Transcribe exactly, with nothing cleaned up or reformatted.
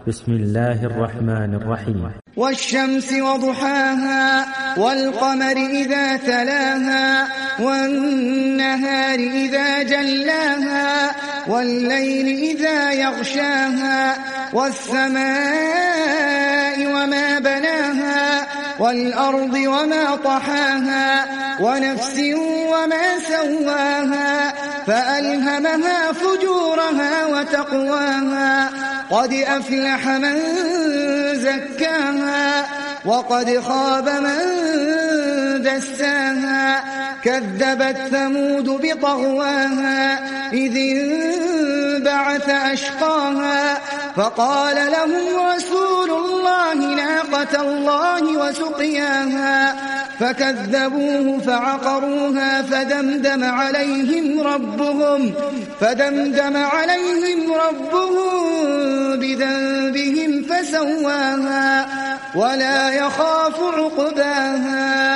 بسم الله الرحمن الرحيم. والشمس وضحاها والقمر إذا تلاها والنهار إذا جلاها والليل إذا يغشاها والسماء وما بناها والأرض وما طحاها ونفس وما سواها فألهمها فجورها وتقواها قد أفلح من زكاها وقد خاب من دساها كذبت ثمود بطغواها إذ انبعث أشقاها فقال لهم رسول الله ناقة الله وسقياها فكذبوه فعقروها فدمدم عليهم ربهم فدمدم عليهم ربهم بذنبهم فسواها ولا يخاف عقباها